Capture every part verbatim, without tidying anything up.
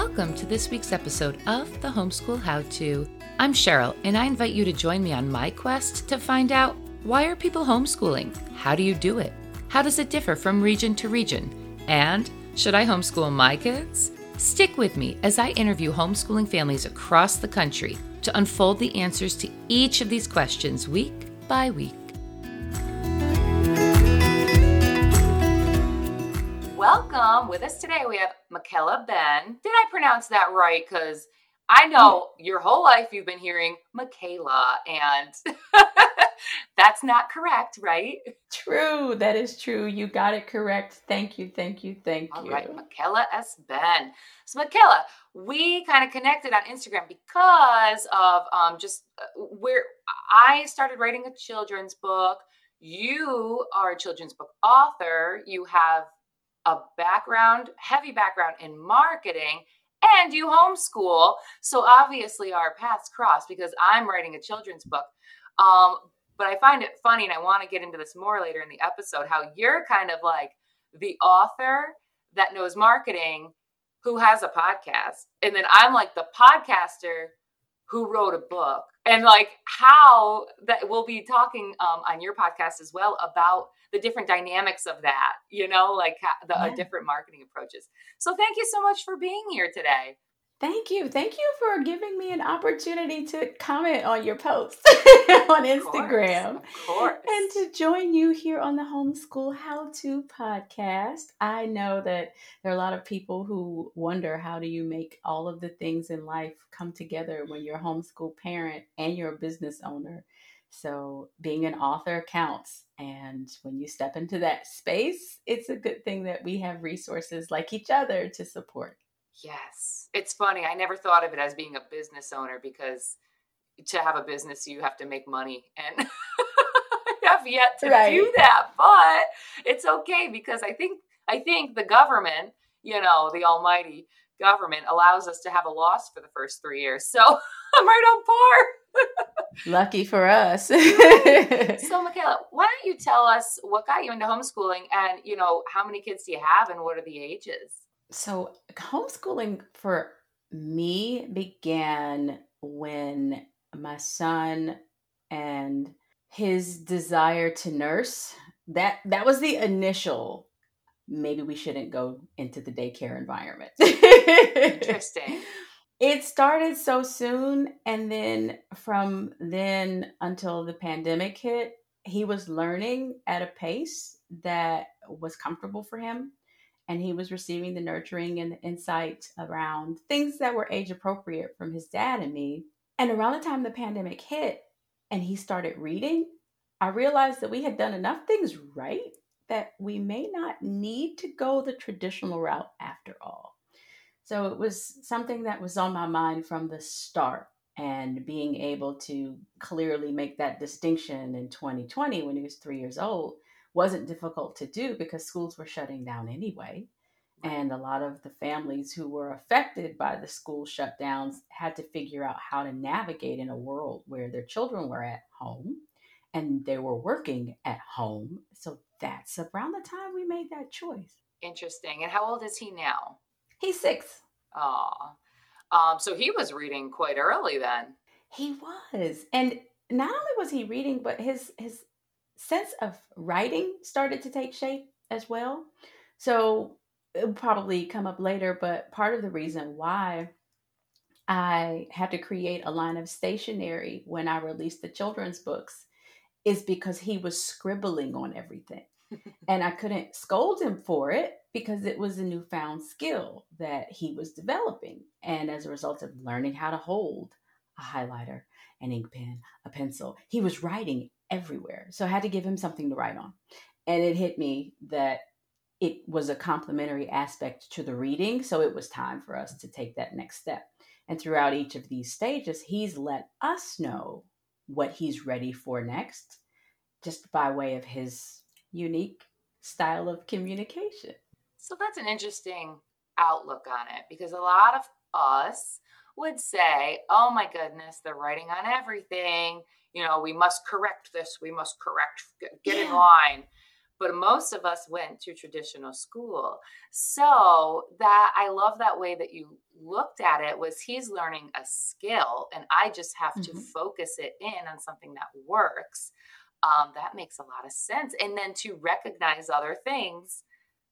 Welcome to this week's episode of The Homeschool How-To. I'm Cheryl, and I invite you to join me on my quest to find out, why are people homeschooling? How do you do it? How does it differ from region to region? And should I homeschool my kids? Stick with me as I interview homeschooling families across the country to unfold the answers to each of these questions week by week. Welcome. With us today, we have Michaela Ben. Did I pronounce that right? Because I know your whole life you've been hearing Michaela, and that's not correct, right? True. That is true. You got it correct. Thank you. Thank you. Thank All you. All right. Michaela S. Ben. So Michaela, we kind of connected on Instagram because of um, just uh, where I started writing a children's book. You are a children's book author. You have a background, heavy background in marketing, and you homeschool. So obviously our paths cross because I'm writing a children's book. Um, but I find it funny, and I want to get into this more later in the episode, how you're kind of like the author that knows marketing who has a podcast. And then I'm like the podcaster who wrote a book. And like how that we'll be talking um, on your podcast as well about the different dynamics of that, you know, like the yeah. uh, different marketing approaches. So thank you so much for being here today. Thank you. Thank you for giving me an opportunity to comment on your posts on Instagram. Of course, of course. And to join you here on the Homeschool How-To podcast. I know that there are a lot of people who wonder, how do you make all of the things in life come together when you're a homeschool parent and you're a business owner? So being an author counts. And when you step into that space, it's a good thing that we have resources like each other to support. Yes. It's funny. I never thought of it as being a business owner, because to have a business, you have to make money, and I have yet to right. do that, but it's okay, because I think, I think the government, you know, the almighty government allows us to have a loss for the first three years. So I'm right on par. Lucky for us. So Michaela, why don't you tell us what got you into homeschooling, and, you know, how many kids do you have and what are the ages? So homeschooling for me began when my son and his desire to nurse, that that was the initial, maybe we shouldn't go into the daycare environment. Interesting. It started so soon. And then from then until the pandemic hit, he was learning at a pace that was comfortable for him. And he was receiving the nurturing and the insight around things that were age appropriate from his dad and me. And around the time the pandemic hit and he started reading, I realized that we had done enough things right that we may not need to go the traditional route after all. So it was something that was on my mind from the start, and being able to clearly make that distinction in twenty twenty when he was three years old wasn't difficult to do, because schools were shutting down anyway. And a lot of the families who were affected by the school shutdowns had to figure out how to navigate in a world where their children were at home and they were working at home. So that's around the time we made that choice. Interesting. And how old is he now? He's six. Aw. Um, so he was reading quite early then. He was. And not only was he reading, but his his sense of writing started to take shape as well. So it'll probably come up later, but part of the reason why I had to create a line of stationery when I released the children's books is because he was scribbling on everything. And I couldn't scold him for it, because it was a newfound skill that he was developing. And as a result of learning how to hold a highlighter, an ink pen, a pencil, he was writing everywhere. So I had to give him something to write on. And it hit me that it was a complementary aspect to the reading. So it was time for us to take that next step. And throughout each of these stages, he's let us know what he's ready for next, just by way of his unique style of communication. So that's an interesting outlook on it, because a lot of us would say, oh my goodness, they're writing on everything. You know, we must correct this. We must correct, get, get yeah. in line. but most of us went to traditional school. So that I love that way that you looked at it was he's learning a skill and I just have to Mm-hmm. focus it in on something that works. Um, that makes a lot of sense. And then to recognize other things,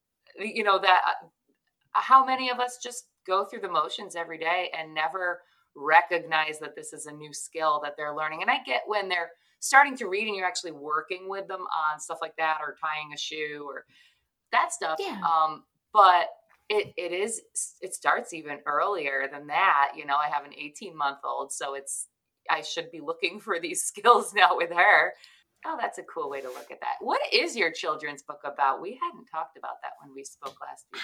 you know, that uh, how many of us just go through the motions every day and never recognize that this is a new skill that they're learning. And I get when they're starting to read and you're actually working with them on stuff like that or tying a shoe or that stuff. Yeah. Um, but it it is it starts even earlier than that. You know, I have an eighteen month old, so it's I should be looking for these skills now with her. Oh, that's a cool way to look at that. What is your children's book about? We hadn't talked about that when we spoke last week.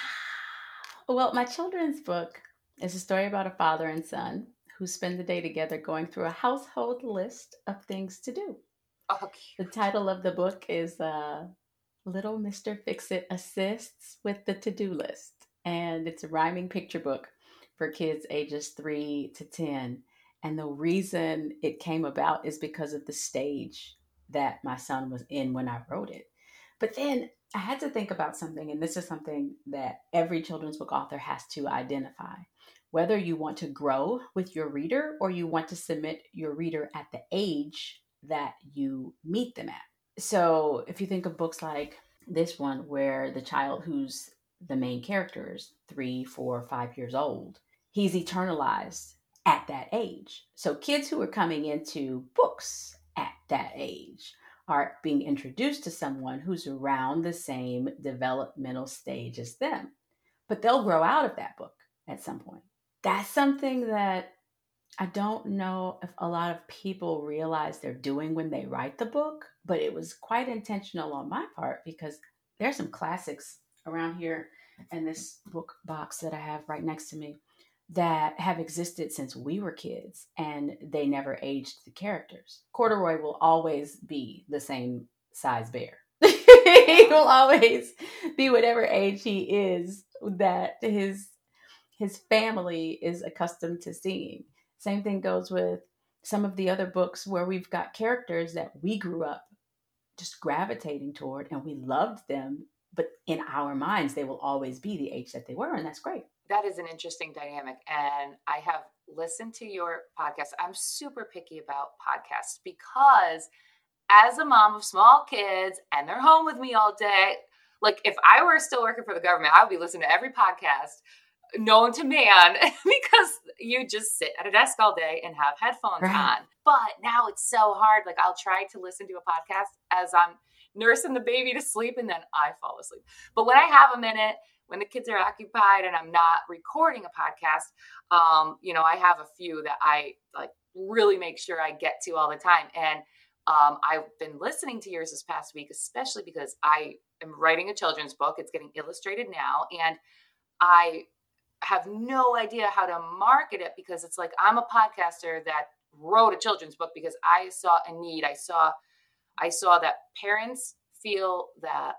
Well, my children's book is a story about a father and son who spend the day together going through a household list of things to do. Oh, The title of the book is uh, Little Mister Fix-It Assists with the To-Do List. And it's a rhyming picture book for kids ages three to ten. And the reason it came about is because of the stage that my son was in when I wrote it. But then I had to think about something, and this is something that every children's book author has to identify. Whether you want to grow with your reader or you want to submit your reader at the age that you meet them at. So if you think of books like this one, where the child who's the main character is three, four, five years old, he's eternalized at that age. So kids who are coming into books at that age are being introduced to someone who's around the same developmental stage as them. But they'll grow out of that book at some point. That's something that I don't know if a lot of people realize they're doing when they write the book, but it was quite intentional on my part because there's some classics around here in this book box that I have right next to me that have existed since we were kids and they never aged the characters. Corduroy will always be the same size bear. He will always be whatever age he is that his his family is accustomed to seeing. Same thing goes with some of the other books where we've got characters that we grew up just gravitating toward and we loved them, but in our minds, they will always be the age that they were. And that's great. That is an interesting dynamic. And I have listened to your podcast. I'm super picky about podcasts because as a mom of small kids and they're home with me all day, like if I were still working for the government, I would be listening to every podcast known to man because you just sit at a desk all day and have headphones Right. on. But now it's so hard. Like I'll try to listen to a podcast as I'm nursing the baby to sleep and then I fall asleep. But when I have a minute, when the kids are occupied and I'm not recording a podcast, um, you know, I have a few that I like really make sure I get to all the time. And um, I've been listening to yours this past week, especially because I am writing a children's book. It's getting illustrated now. And I have no idea how to market it because it's like I'm a podcaster that wrote a children's book because I saw a need. I saw I saw that parents feel that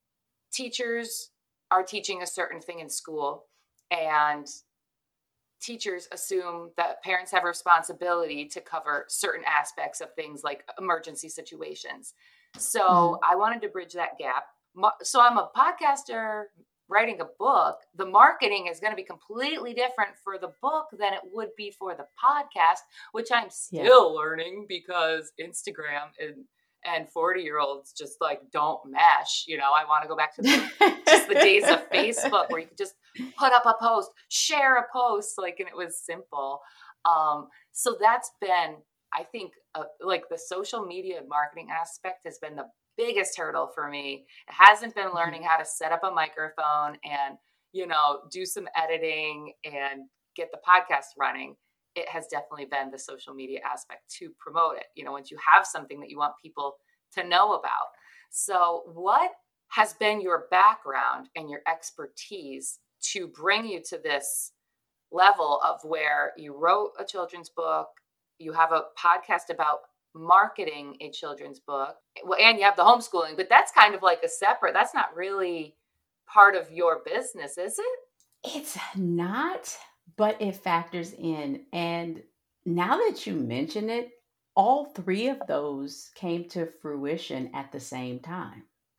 teachers are teaching a certain thing in school and teachers assume that parents have a responsibility to cover certain aspects of things like emergency situations. So mm-hmm. I wanted to bridge that gap. So I'm a podcaster writing a book. The marketing is going to be completely different for the book than it would be for the podcast, which I'm still yeah. learning because Instagram and and forty year olds just like don't mesh. You know, I want to go back to the, just the days of Facebook where you could just put up a post, share a post, like, and it was simple. Um, so that's been, I think, uh, like the social media marketing aspect has been the biggest hurdle for me. It hasn't been learning how to set up a microphone and, you know, do some editing and get the podcast running. It has definitely been the social media aspect to promote it. You know, once you have something that you want people to know about. So what has been your background and your expertise to bring you to this level of where you wrote a children's book, you have a podcast about marketing a children's book, and you have the homeschooling, but that's kind of like a separate, that's not really part of your business, is it? It's not, but it factors in. And now that you mention it, all three of those came to fruition at the same time.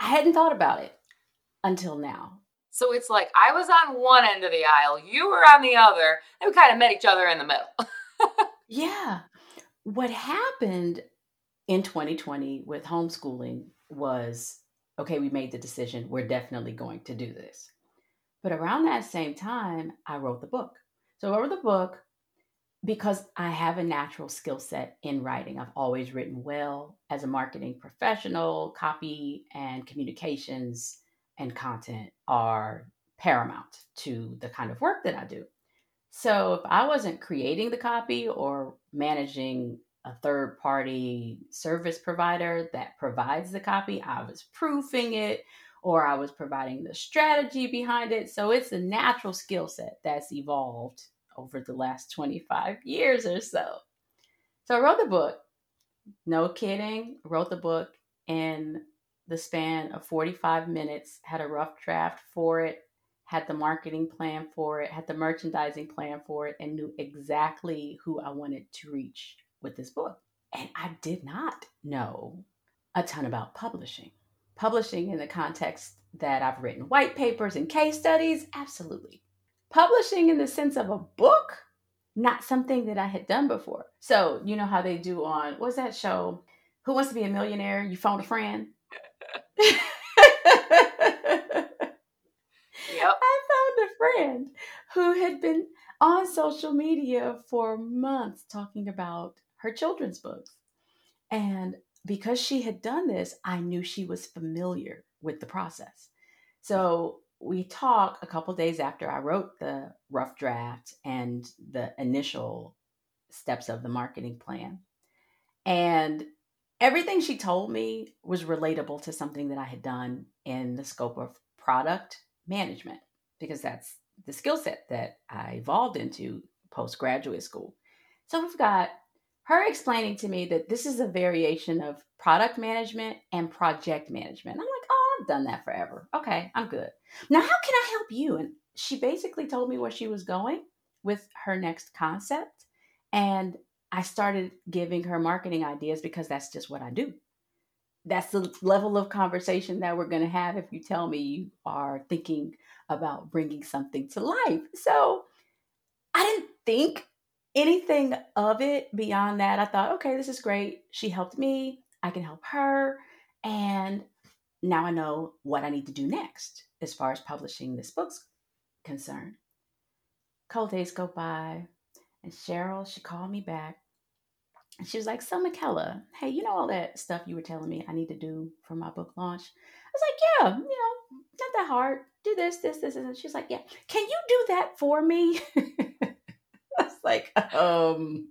I hadn't thought about it until now. So it's like I was on one end of the aisle, you were on the other, and we kind of met each other in the middle. Yeah. What happened in twenty twenty with homeschooling was, okay, we made the decision, we're definitely going to do this. But around that same time, I wrote the book. So I wrote the book because I have a natural skill set in writing. I've always written well as a marketing professional. Copy and communications and content are paramount to the kind of work that I do. So if I wasn't creating the copy or managing a third party service provider that provides the copy, I was proofing it or I was providing the strategy behind it. So it's a natural skill set that's evolved over the last twenty-five years or so. So I wrote the book, no kidding, wrote the book in the span of forty-five minutes, had a rough draft for it, had the marketing plan for it, had the merchandising plan for it, and knew exactly who I wanted to reach with this book. And I did not know a ton about publishing. Publishing in the context that I've written white papers and case studies, absolutely. Publishing in the sense of a book, not something that I had done before. So, you know how they do on, what's that show? Who Wants to Be a Millionaire? You phone a friend? Yep. I found a friend who had been on social media for months talking about her children's books. And because she had done this, I knew she was familiar with the process. So we talked a couple days after I wrote the rough draft and the initial steps of the marketing plan. And everything she told me was relatable to something that I had done in the scope of product management, because that's the skill set that I evolved into postgraduate school. So we've got her explaining to me that this is a variation of product management and project management. I'm like, oh, I've done that forever. Okay, I'm good. Now, how can I help you? And she basically told me where she was going with her next concept. And I started giving her marketing ideas because that's just what I do. That's the level of conversation that we're going to have if you tell me you are thinking about bringing something to life. So I didn't think anything of it beyond that. I thought, okay, this is great. She helped me. I can help her. And now I know what I need to do next as far as publishing this book's concerned. A couple days go by, and Cheryl, she called me back. And she was like, so Michaela, hey, you know all that stuff you were telling me I need to do for my book launch? I was like, yeah, you know, not that hard. Do this, this, this, and she's like, yeah, can you do that for me? I was like, um,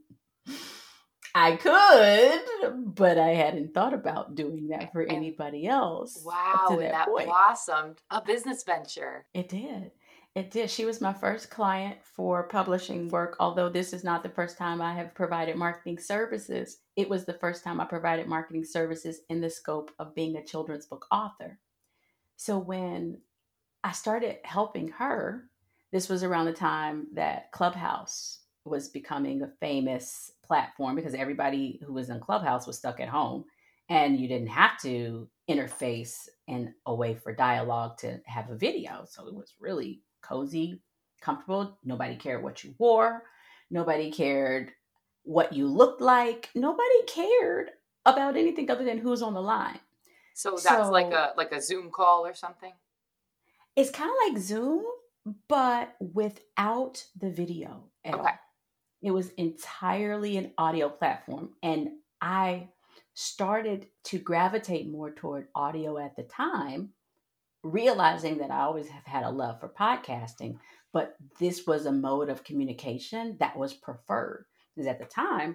I could, but I hadn't thought about doing that for And anybody else up wow, to and that that point. blossomed a business venture. It did. It did. She was my first client for publishing work, although this is not the first time I have provided marketing services. It was the first time I provided marketing services in the scope of being a children's book author. So when I started helping her, this was around the time that Clubhouse was becoming a famous platform because everybody who was in Clubhouse was stuck at home and you didn't have to interface in a way for dialogue to have a video. So it was really cozy, comfortable. Nobody cared what you wore. Nobody cared what you looked like. Nobody cared about anything other than who's on the line. So that's like So a like a Zoom call or something? it's kind of like Zoom, but without the video at Okay. all. It was entirely an audio platform. And I started to gravitate more toward audio at the time, realizing that I always have had a love for podcasting, but this was a mode of communication that was preferred. Because at the time,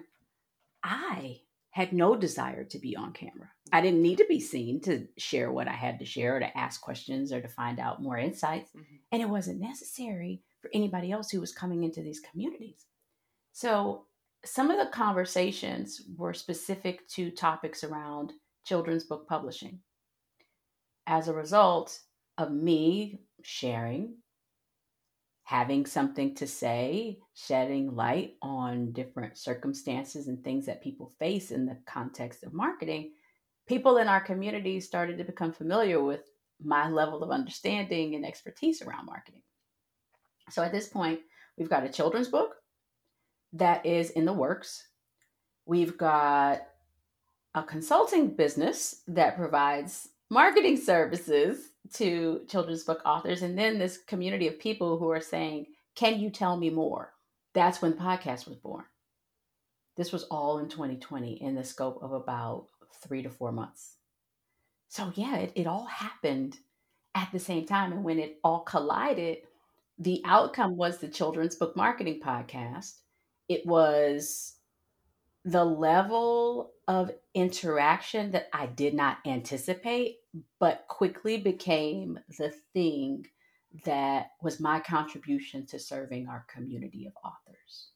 I had no desire to be on camera. I didn't need to be seen to share what I had to share or to ask questions or to find out more insights. Mm-hmm. And it wasn't necessary for anybody else who was coming into these communities. So some of the conversations were specific to topics around children's book publishing. As a result of me sharing, having something to say, shedding light on different circumstances and things that people face in the context of marketing, people in our community started to become familiar with my level of understanding and expertise around marketing. So at this point, we've got a children's book that is in the works. We've got a consulting business that provides marketing services to children's book authors. And then this community of people who are saying, can you tell me more? That's when the podcast was born. This was all in twenty twenty in the scope of about three to four months. So yeah, it, it all happened at the same time. And when it all collided, the outcome was the Children's Book Marketing Podcast. It was the level of interaction that I did not anticipate, but quickly became the thing that was my contribution to serving our community of authors.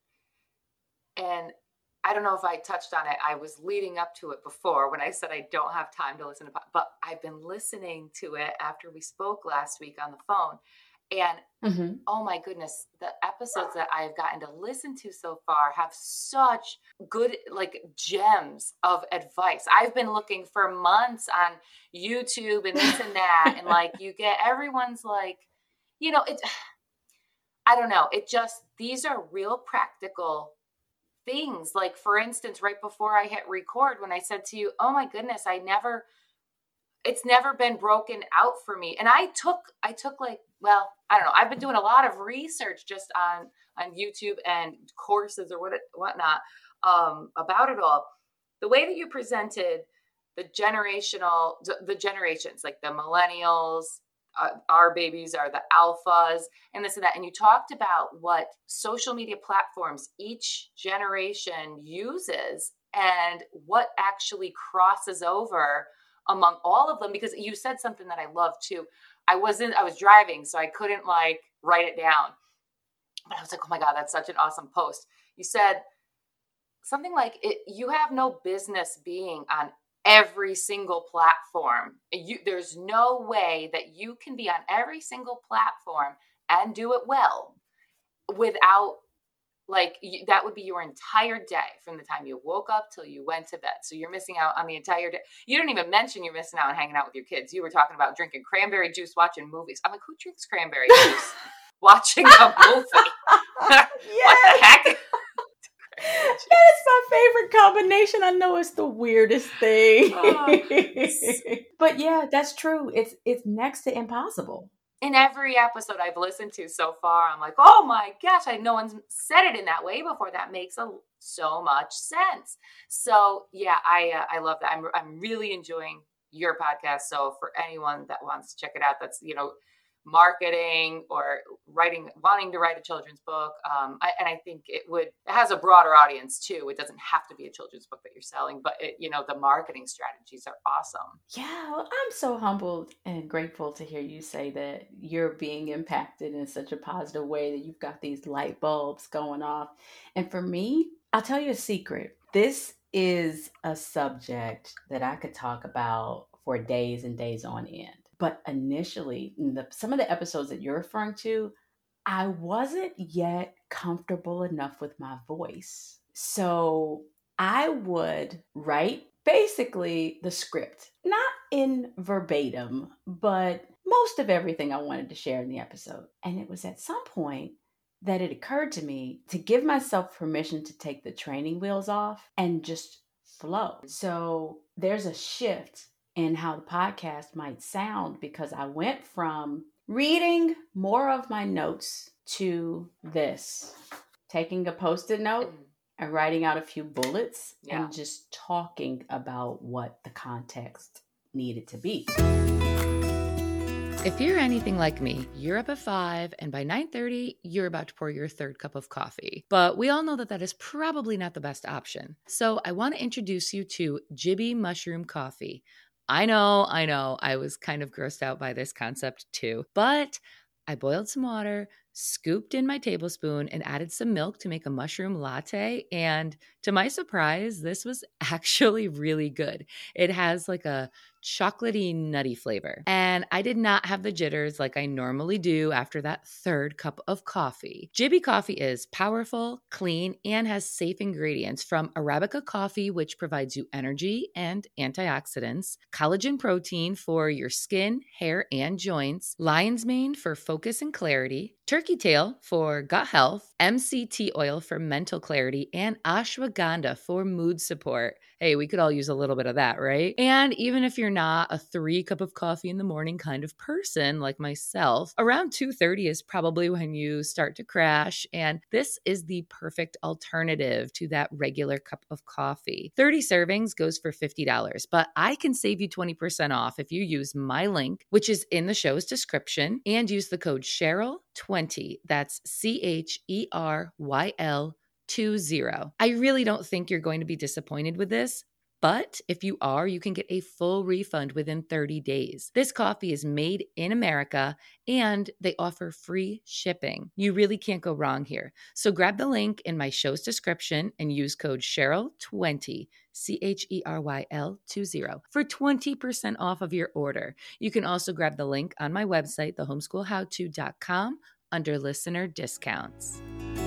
And I don't know if I touched on it. I was leading up to it before when I said I don't have time to listen to, but I've been listening to it after we spoke last week on the phone. And mm-hmm. oh my goodness, the episodes that I've gotten to listen to so far have such good, like, gems of advice. I've been looking for months on YouTube and this and that. And like, you get everyone's like, you know, it, I don't know. It just, these are real practical things. Like, for instance, right before I hit record, when I said to you, oh my goodness, I never, it's never been broken out for me. And I took, I took like, well, I don't know. I've been doing a lot of research just on, on YouTube and courses or what, whatnot um, about it all. The way that you presented the generational, the generations, like the millennials, uh, our babies are the alphas and this and that. And you talked about what social media platforms each generation uses and what actually crosses over among all of them, because you said something that I love too. I wasn't, I was driving, so I couldn't like write it down. But I was like, oh my God, that's such an awesome post. You said something like, it, you have no business being on every single platform. You, there's no way that you can be on every single platform and do it well without, like, you, that would be your entire day from the time you woke up till you went to bed. So you're missing out on the entire day. You didn't even mention you're missing out on hanging out with your kids. You were talking about drinking cranberry juice, watching movies. I'm like, who drinks cranberry juice watching a movie? What the heck? That is my favorite combination. I know it's the weirdest thing. Oh. But yeah, that's true. It's it's next to impossible. In every episode I've listened to so far, I'm like, oh my gosh, I no one's said it in that way before. That makes a, so much sense. So yeah, I uh, I love that. I'm I'm really enjoying your podcast. So for anyone that wants to check it out, that's, you know, marketing or writing, wanting to write a children's book. Um, I, and I think it would, it has a broader audience too. It doesn't have to be a children's book that you're selling, but it, you know, the marketing strategies are awesome. Yeah. Well, I'm so humbled and grateful to hear you say that you're being impacted in such a positive way, that you've got these light bulbs going off. And for me, I'll tell you a secret. This is a subject that I could talk about for days and days on end. But initially, in the, some of the episodes that you're referring to, I wasn't yet comfortable enough with my voice. So I would write basically the script, not in verbatim, but most of everything I wanted to share in the episode. And it was at some point that it occurred to me to give myself permission to take the training wheels off and just flow. So there's a shift in how the podcast might sound, because I went from reading more of my notes to this, taking a Post-it note and writing out a few bullets yeah. and just talking about what the context needed to be. If you're anything like me, you're up at five, and by nine thirty, you're about to pour your third cup of coffee. But we all know that that is probably not the best option. So I want to introduce you to Jibby Mushroom Coffee. I know, I know, I was kind of grossed out by this concept too, but I boiled some water, scooped in my tablespoon, and added some milk to make a mushroom latte. And to my surprise, this was actually really good. It has like a chocolatey, nutty flavor. And I did not have the jitters like I normally do after that third cup of coffee. Jibby Coffee is powerful, clean, and has safe ingredients from Arabica coffee, which provides you energy and antioxidants, collagen protein for your skin, hair, and joints, lion's mane for focus and clarity, turkey tail for gut health, M C T oil for mental clarity, and ashwagandha for mood support. Hey, we could all use a little bit of that, right? And even if you're not a three cup of coffee in the morning kind of person like myself, around two thirty is probably when you start to crash. And this is the perfect alternative to that regular cup of coffee. thirty servings goes for fifty dollars, but I can save you twenty percent off if you use my link, which is in the show's description, and use the code Cheryl twenty. That's C H E R Y L two zero. I really don't think you're going to be disappointed with this, but if you are, you can get a full refund within thirty days. This coffee is made in America and they offer free shipping. You really can't go wrong here. So grab the link in my show's description and use code Cheryl twenty, C H E R Y L two zero, for twenty percent off of your order. You can also grab the link on my website, the homeschool how to dot com, under listener discounts.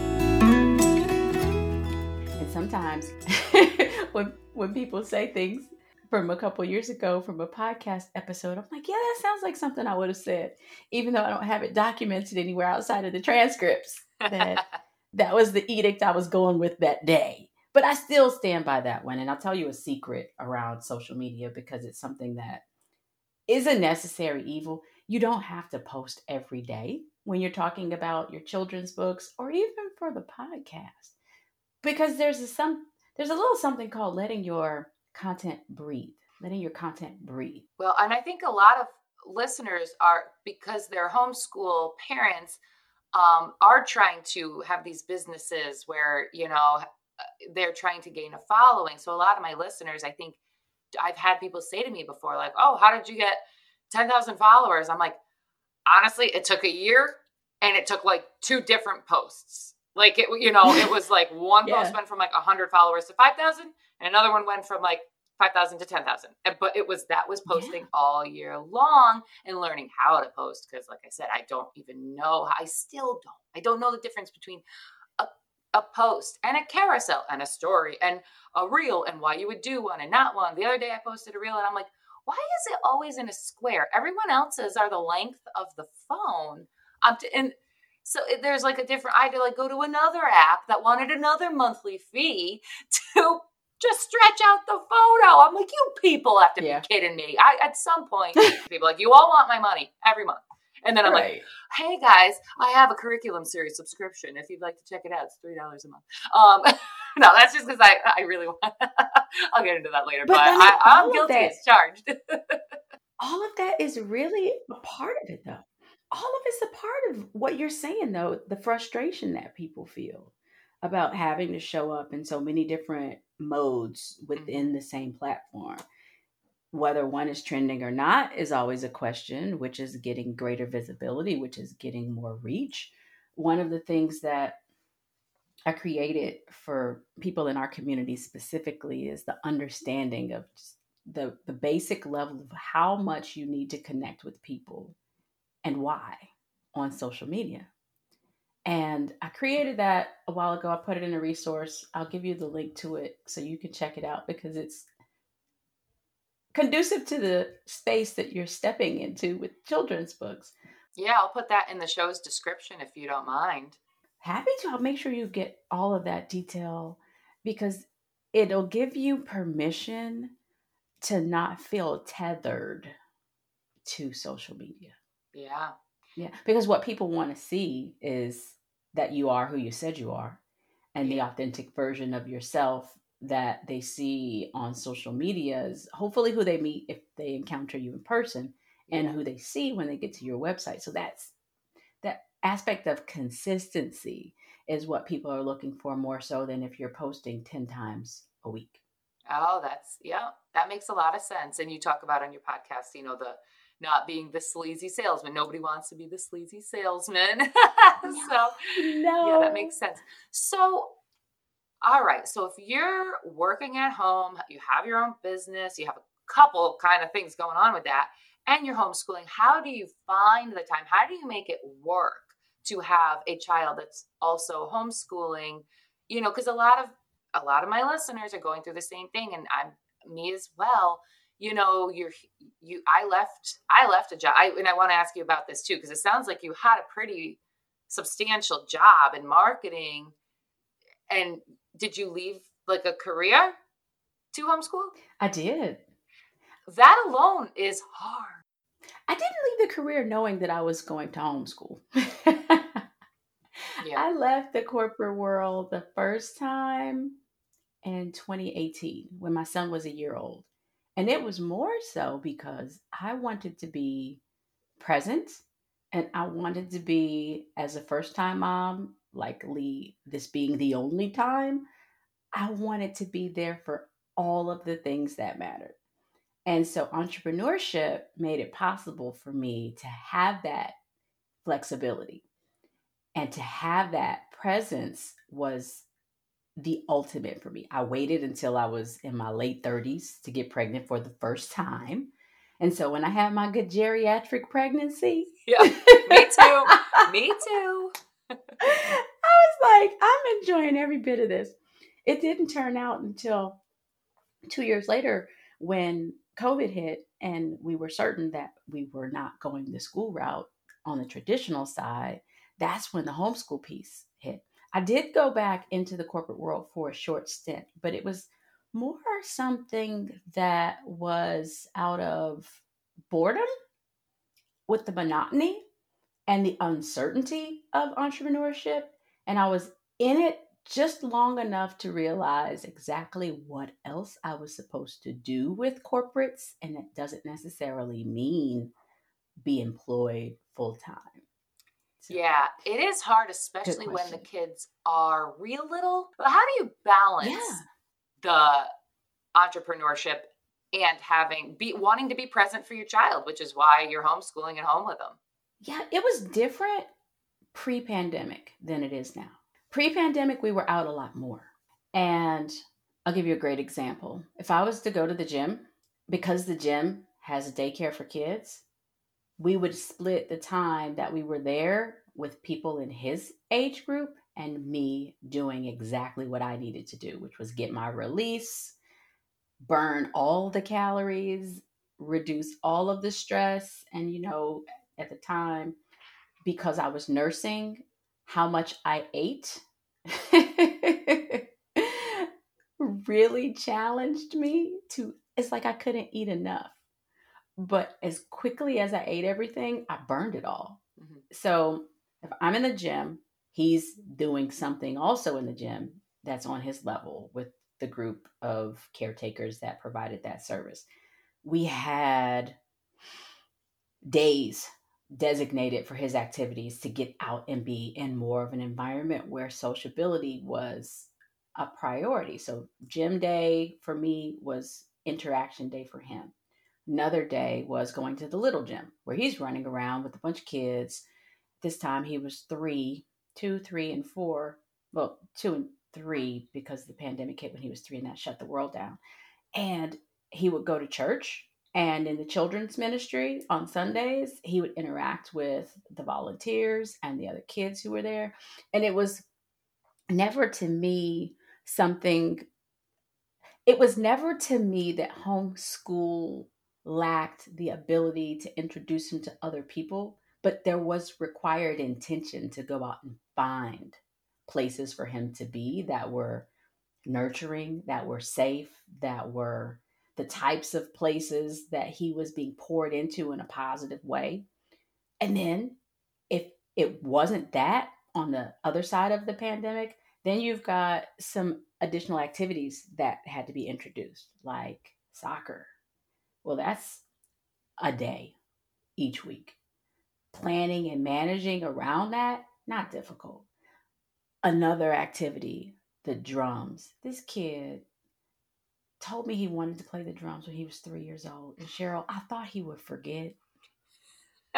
And sometimes when when people say things from a couple years ago from a podcast episode, I'm like, yeah, that sounds like something I would have said, even though I don't have it documented anywhere outside of the transcripts. That that was the edict I was going with that day. But I still stand by that one. And I'll tell you a secret around social media, because it's something that is a necessary evil. You don't have to post every day when you're talking about your children's books or even for the podcast. Because there's a some there's a little something called letting your content breathe, letting your content breathe. Well, and I think a lot of listeners are, because they're homeschool parents, um, are trying to have these businesses where, you know, they're trying to gain a following. So a lot of my listeners, I think I've had people say to me before, like, oh, how did you get ten thousand followers? I'm like, honestly, it took a year and it took like two different posts. Like, it, you know, it was like one yeah. post went from like one hundred followers to five thousand, and another one went from like five thousand to ten thousand. But it was, that was posting yeah. all year long and learning how to post. Because like I said, I don't even know. I still don't. I don't know the difference between a, a post and a carousel and a story and a reel and why you would do one and not one. The other day I posted a reel and I'm like, why is it always in a square? Everyone else's are the length of the phone. Um, and So there's like a different, I had to like go to another app that wanted another monthly fee to just stretch out the photo. I'm like, you people have to yeah. be kidding me. I, at some point, people are like, you all want my money every month. And then I'm right. like, hey guys, I have a curriculum series subscription. If you'd like to check it out, it's three dollars a month. Um, no, that's just because I, I really want, I'll get into that later, but, but I, I'm guilty as charged. All of that is really a part of it though. All of it's a part of what you're saying, though, the frustration that people feel about having to show up in so many different modes within mm-hmm. the same platform. Whether one is trending or not is always a question, which is getting greater visibility, which is getting more reach. One of the things that I created for people in our community specifically is the understanding of the, the basic level of how much you need to connect with people and why on social media. And I created that a while ago. I put it in a resource. I'll give you the link to it so you can check it out, because it's conducive to the space that you're stepping into with children's books. Yeah, I'll put that in the show's description if you don't mind. Happy to. I'll make sure you get all of that detail, because it'll give you permission to not feel tethered to social media. Yeah. Yeah. Because what people want to see is that you are who you said you are, and the authentic version of yourself that they see on social media is hopefully who they meet if they encounter you in person, and yeah. who they see when they get to your website. So that's that aspect of consistency is what people are looking for, more so than if you're posting ten times a week. Oh, that's, yeah, that makes a lot of sense. And you talk about on your podcast, you know, the not being the sleazy salesman. Nobody wants to be the sleazy salesman. No, So yeah, that no. makes sense. So, all right. So if you're working at home, you have your own business, you have a couple kind of things going on with that, and you're homeschooling, how do you find the time? How do you make it work to have a child that's also homeschooling? You know, because a lot of a lot of my listeners are going through the same thing, and I'm me as well. You know, you're you. I left. I left a job, I, and I want to ask you about this too, because it sounds like you had a pretty substantial job in marketing. And did you leave like a career to homeschool? I did. That alone is hard. I didn't leave the career knowing that I was going to homeschool. Yeah. I left the corporate world the first time in twenty eighteen when my son was a year old. And it was more so because I wanted to be present and I wanted to be, as a first time mom, likely this being the only time, I wanted to be there for all of the things that mattered. And so entrepreneurship made it possible for me to have that flexibility and to have that presence was the ultimate for me. I waited until I was in my late thirties to get pregnant for the first time. And so when I had my good geriatric pregnancy, Yeah, me too. Me too. I was like, I'm enjoying every bit of this. It didn't turn out until two years later when COVID hit and we were certain that we were not going the school route on the traditional side. That's when the homeschool piece hit. I did go back into the corporate world for a short stint, but it was more something that was out of boredom with the monotony and the uncertainty of entrepreneurship. And I was in it just long enough to realize exactly what else I was supposed to do with corporates. And it doesn't necessarily mean be employed full time. So, Yeah, it is hard, good especially when the question. kids are real little. But how do you Yeah. balance the entrepreneurship and having be wanting to be present for your child, which is why you're homeschooling at home with them? Yeah, it was different pre-pandemic than it is now. Pre-pandemic, we were out a lot more. And I'll give you a great example. If I was to go to the gym, because the gym has a daycare for kids, we would split the time that we were there with people in his age group and me doing exactly what I needed to do, which was get my release, burn all the calories, reduce all of the stress. And, you know, at the time, because I was nursing, how much I ate really challenged me to, it's like I couldn't eat enough. But as quickly as I ate everything, I burned it all. Mhm. So if I'm in the gym, he's doing something also in the gym that's on his level with the group of caretakers that provided that service. We had days designated for his activities to get out and be in more of an environment where sociability was a priority. So gym day for me was interaction day for him. Another day was going to the little gym where he's running around with a bunch of kids. This time he was three, two, three, and four. Well, two and three because the pandemic hit when he was three and that shut the world down. And he would go to church. And in the children's ministry on Sundays, he would interact with the volunteers and the other kids who were there. And it was never to me something, it was never to me that homeschool lacked the ability to introduce him to other people, but there was required intention to go out and find places for him to be that were nurturing, that were safe, that were the types of places that he was being poured into in a positive way. And then if it wasn't that on the other side of the pandemic, then you've got some additional activities that had to be introduced, like soccer. Well, that's a day each week. Planning and managing around that, not difficult. Another activity, the drums. This kid told me he wanted to play the drums when he was three years old. And Cheryl, I thought he would forget.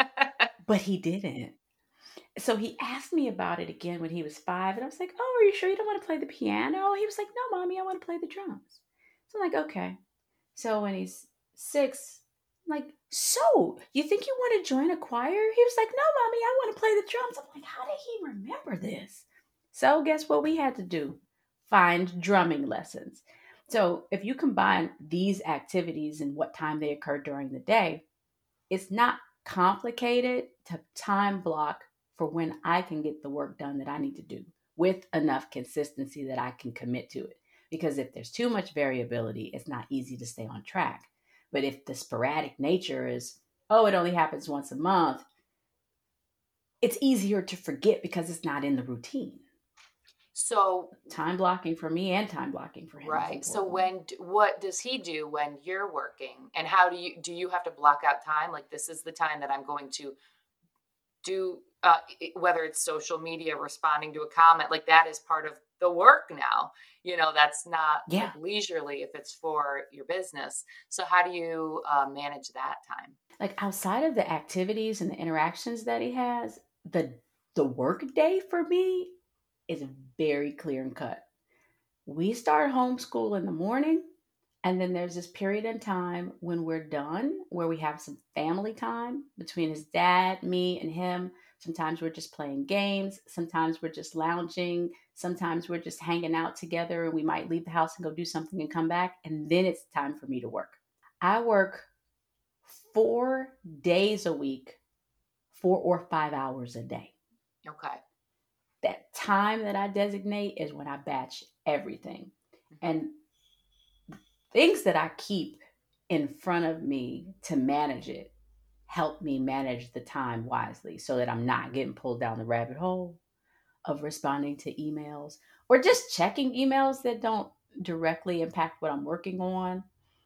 but he didn't. So he asked me about it again when he was five, and I was like, "Oh, are you sure you don't want to play the piano?" He was like, "No, mommy, I want to play the drums." So I'm like, "Okay." So when he's six, I'm like, "So you think you want to join a choir?" He was like, "No, mommy, I want to play the drums." I'm like, "How did he remember this?" So guess what we had to do? Find drumming lessons. So if you combine these activities and what time they occur during the day, it's not complicated to time block for when I can get the work done that I need to do with enough consistency that I can commit to it. Because if there's too much variability, it's not easy to stay on track. But if the sporadic nature is, oh, it only happens once a month, it's easier to forget because it's not in the routine. So time blocking for me and time blocking for him. Right. So when, what does he do when you're working, and how do you, do you have to block out time? Like, this is the time that I'm going to do, uh, whether it's social media, responding to a comment, like that is part of the work now, you know, that's not Yeah. like leisurely if it's for your business. So how do you uh, manage that time? Like outside of the activities and the interactions that he has, the the work day for me is very clear and cut. We start homeschool in the morning, and then there's this period in time when we're done where we have some family time between his dad, me, and him. Sometimes we're just playing games. Sometimes we're just lounging. Sometimes we're just hanging out together, and we might leave the house and go do something and come back. And then it's time for me to work. I work four days a week, four or five hours a day. Okay. That time that I designate is when I batch everything. Mm-hmm. And things that I keep in front of me to manage it help me manage the time wisely so that I'm not getting pulled down the rabbit hole of responding to emails or just checking emails that don't directly impact what I'm working on.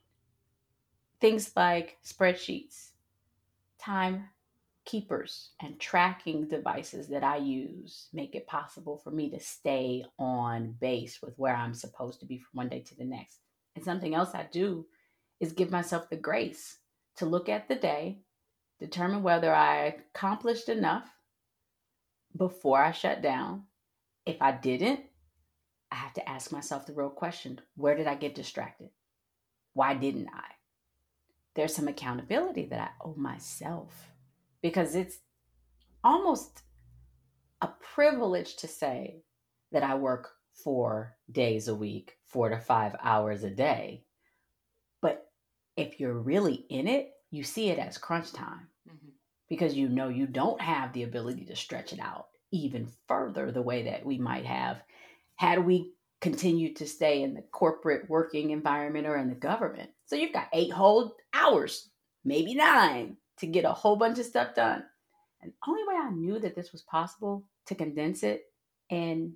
Things like spreadsheets, time keepers, and tracking devices that I use make it possible for me to stay on base with where I'm supposed to be from one day to the next. And something else I do is give myself the grace to look at the day, determine whether I accomplished enough before I shut down. If I didn't, I have to ask myself the real question: where did I get distracted? Why didn't I? There's some accountability that I owe myself, because it's almost a privilege to say that I work four days a week, four to five hours a day. But if you're really in it, you see it as crunch time, mm-hmm. because you know you don't have the ability to stretch it out even further the way that we might have had we continued to stay in the corporate working environment or in the government. So you've got eight whole hours, maybe nine, to get a whole bunch of stuff done. And the only way I knew that this was possible to condense it in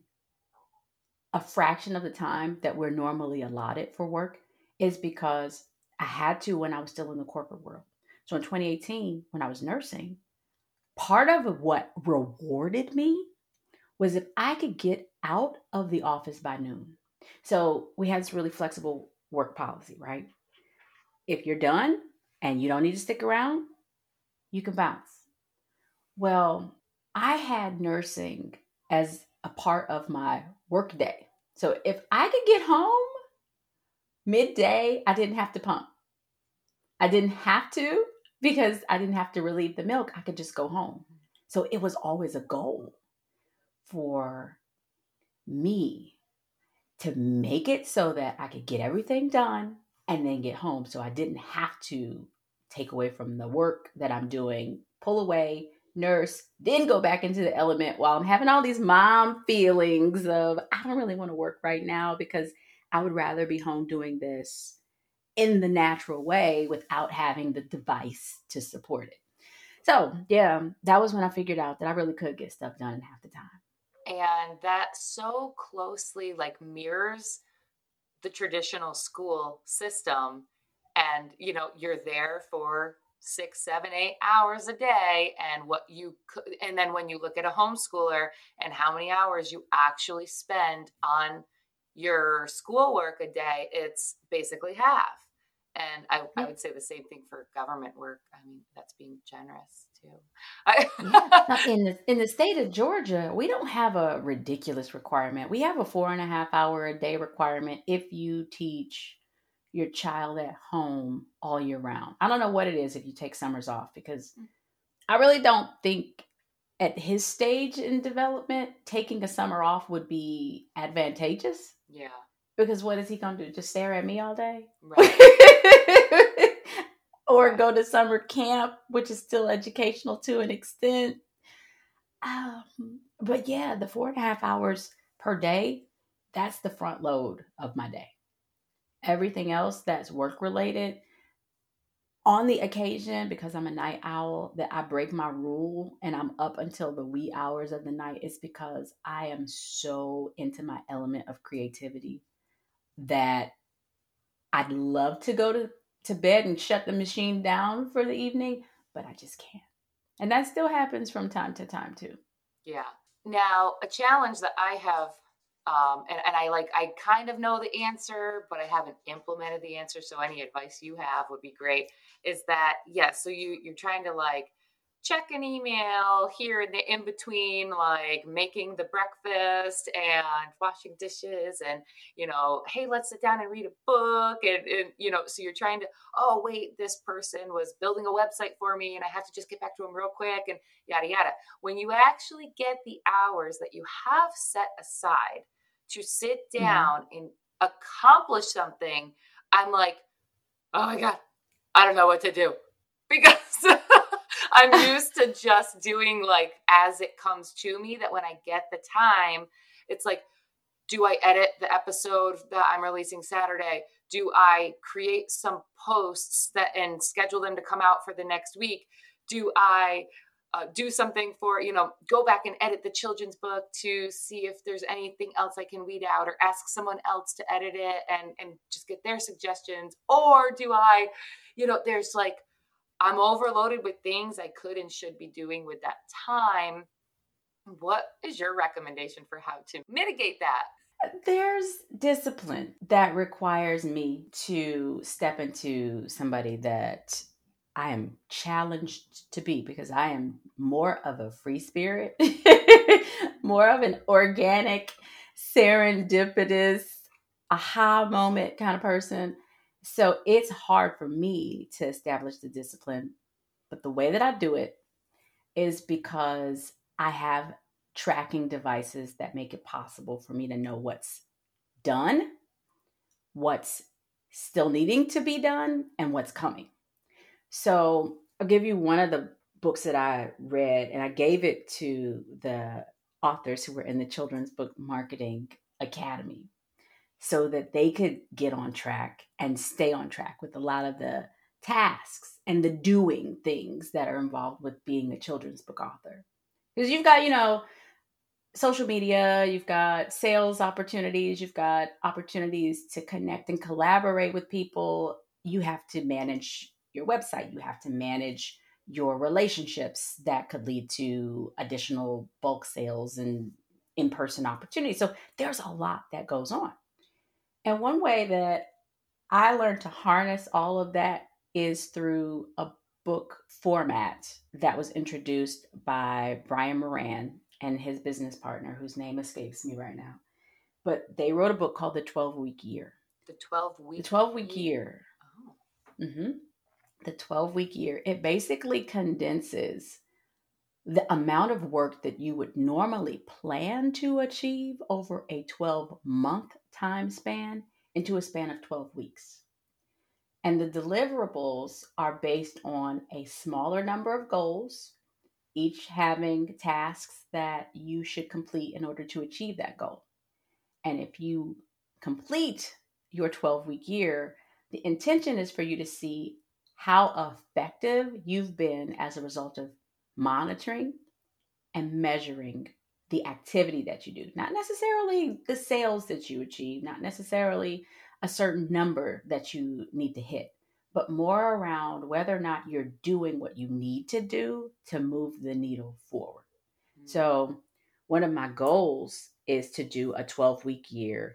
a fraction of the time that we're normally allotted for work is because I had to when I was still in the corporate world. So in twenty eighteen, when I was nursing, part of what rewarded me was if I could get out of the office by noon. So we had this really flexible work policy, right? If you're done and you don't need to stick around, you can bounce. Well, I had nursing as a part of my work day. So if I could get home midday, I didn't have to pump. I didn't have to because I didn't have to relieve the milk. I could just go home. So it was always a goal for me to make it so that I could get everything done and then get home. So I didn't have to take away from the work that I'm doing, pull away, nurse, then go back into the element while I'm having all these mom feelings of, I don't really want to work right now because I would rather be home doing this in the natural way without having the device to support it. So yeah, that was when I figured out that I really could get stuff done in half the time. And that so closely like mirrors the traditional school system. And, you know, you're there for six, seven, eight hours a day. And what you could, and then when you look at a homeschooler and how many hours you actually spend on your schoolwork a day, it's basically half. And I, I would say the same thing for government work. I mean, that's being generous too. I, Yeah. Now, in the in the state of Georgia, we don't have a ridiculous requirement. We have a four and a half hour a day requirement if you teach your child at home all year round. I don't know what it is if you take summers off, because I really don't think at his stage in development, taking a summer off would be advantageous. yeah. Because what is he going to do? Just stare at me all day? Right. Or Right. go to summer camp, which is still educational to an extent. Um, but yeah, the four and a half hours per day, that's the front load of my day. Everything else that's work related, on the occasion, because I'm a night owl, that I break my rule and I'm up until the wee hours of the night, is because I am so into my element of creativity that I'd love to go to, to bed and shut the machine down for the evening, but I just can't. And that still happens from time to time too. Yeah. Now, a challenge that I have, um, and, and I like, I kind of know the answer, but I haven't implemented the answer. So any advice you have would be great. Is that, yes, so you, you're trying to like check an email here in the in between, like making the breakfast and washing dishes and, you know, hey, let's sit down and read a book. And, and, you know, so you're trying to, oh, wait, this person was building a website for me and I have to just get back to them real quick and yada, yada. When you actually get the hours that you have set aside to sit down mm-hmm. and accomplish something, I'm like, oh my God, I don't know what to do, because I'm used to just doing like as it comes to me, that when I get the time, it's like, do I edit the episode that I'm releasing Saturday? Do I create some posts that and schedule them to come out for the next week? Do I uh, do something for, you know, go back and edit the children's book to see if there's anything else I can weed out, or ask someone else to edit it and, and just get their suggestions? Or do I, you know, there's like, I'm overloaded with things I could and should be doing with that time. What is your recommendation for how to mitigate that? There's discipline that requires me to step into somebody that I am challenged to be, because I am more of a free spirit, more of an organic, serendipitous, aha moment kind of person. So it's hard for me to establish the discipline. But the way that I do it is because I have tracking devices that make it possible for me to know what's done, what's still needing to be done, and what's coming. So I'll give you one of the books that I read, and I gave it to the authors who were in the Children's Book Marketing Academy so that they could get on track and stay on track with a lot of the tasks and the doing things that are involved with being a children's book author. Because you've got, you know, social media, you've got sales opportunities, you've got opportunities to connect and collaborate with people. You have to manage your website. You have to manage your relationships that could lead to additional bulk sales and in-person opportunities. So there's a lot that goes on. And one way that I learned to harness all of that is through a book format that was introduced by Brian Moran and his business partner, whose name escapes me right now. But they wrote a book called The twelve-Week Year. The twelve-week The twelve-Week Year. Oh. Mm-hmm. The twelve-Week Year. It basically condenses the amount of work that you would normally plan to achieve over a twelve-month time span into a span of twelve weeks. And the deliverables are based on a smaller number of goals, each having tasks that you should complete in order to achieve that goal. And if you complete your twelve-week year, the intention is for you to see how effective you've been as a result of monitoring and measuring the activity that you do. Not necessarily the sales that you achieve, not necessarily a certain number that you need to hit, but more around whether or not you're doing what you need to do to move the needle forward. Mm-hmm. So one of my goals is to do a twelve-week year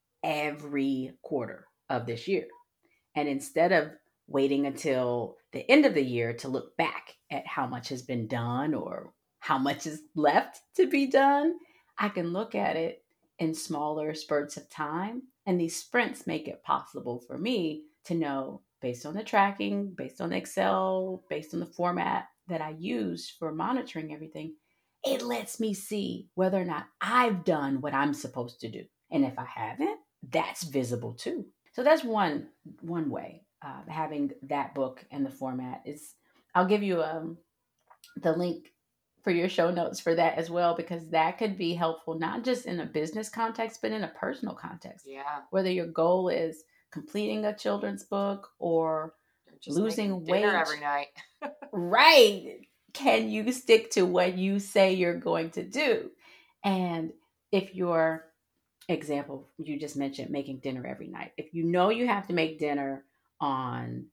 every quarter of this year. And instead of waiting until the end of the year to look back at how much has been done or how much is left to be done. I can look at it in smaller spurts of time. And these sprints make it possible for me to know, based on the tracking, based on Excel, based on the format that I use for monitoring everything, it lets me see whether or not I've done what I'm supposed to do. And if I haven't, that's visible too. So that's one one way. Uh, having that book and the format is, I'll give you um, the link for your show notes for that as well, because that could be helpful, not just in a business context, but in a personal context. Yeah. Whether your goal is completing a children's book or Just losing weight dinner every night. Right. Can you stick to what you say you're going to do? And if your example, you just mentioned making dinner every night. If you know you have to make dinner on